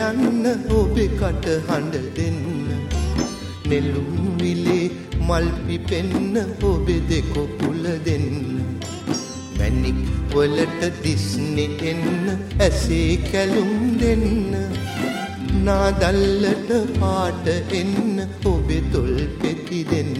යන්න ඔබේ කට හඬ දෙන්න නෙළුම් විලේ මල් පිපෙන්න ඔබේ දෙකොකුල දෙන්න මැණික් වලට දිස්නේ එන්න ඇසේ කැලුම් දෙන්න නාදල්ලට පාට එන්න ඔබේ තොල් පෙති දෙන්න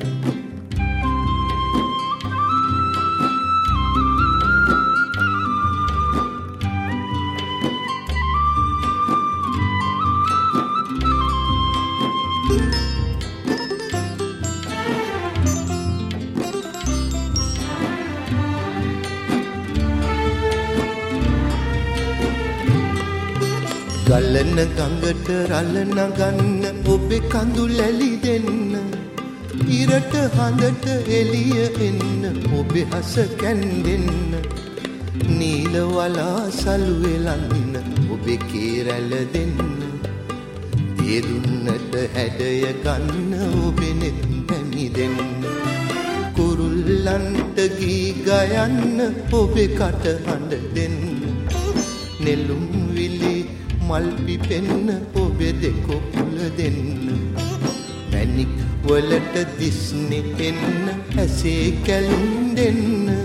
ගලන ගඟට රළ නගන්න ඔබේ කඳුලැලි දෙන්න ඉරට හඳට එළිය එන්න ඔබේ හස කැන්දෙන්න නීල වලා සලු එලන්න ඔබේ කේරැළ දෙන්න දිය දුන්නට හැඩය ගන්න ඔබේ නෙත් පැමි දෙන්න කුරුල්ලන්ට ගී ගයන්න ඔබේ කට හඬ දෙන්න නෙළුම් විලි මල් පිපෙන්න ඔබේ දෙකොකුල දෙන්න මැණික් වලට දිස්නේ එන්න ඇසේ කැලුම් දෙන්න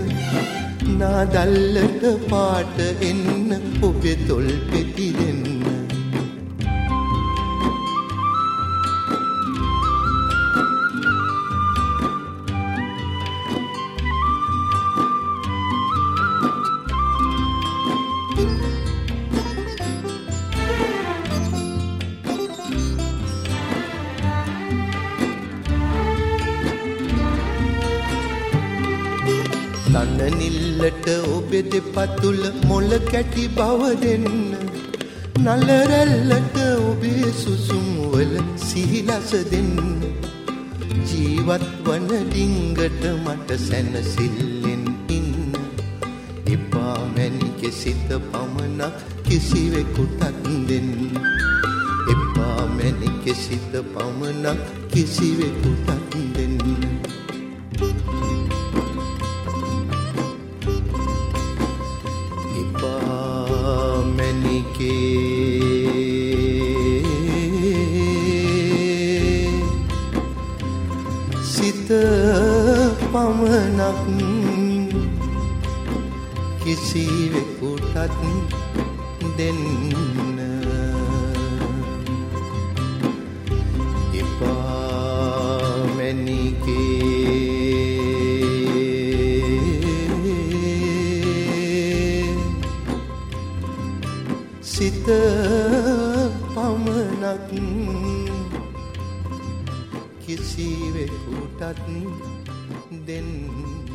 නාදල්ලට පාට එන්න ඔබේ තොල් පෙති දෙන්න තන නිල්ලට ඔබේ දෙපතුල මොළ කැටි බව දෙන්න නල රැල්ලට ඔබේ සුසුම් වල සිහිලස දෙන්න ජීවත් වන ඩිංගට මට සැනසෙල්ලෙන් ඉන්න එපා මැණිකේ සිත පමණක් කිසිවෙකුටත් දෙන්න එපා මැණිකේ සිත පමණක් කිසිවෙකුටත් දෙන්න සිත පමණක් කිසිවෙකුටත් දෙන්න එපා මැණිකේ සිත පමණක් කිසිවෙකුටත් දෙන්න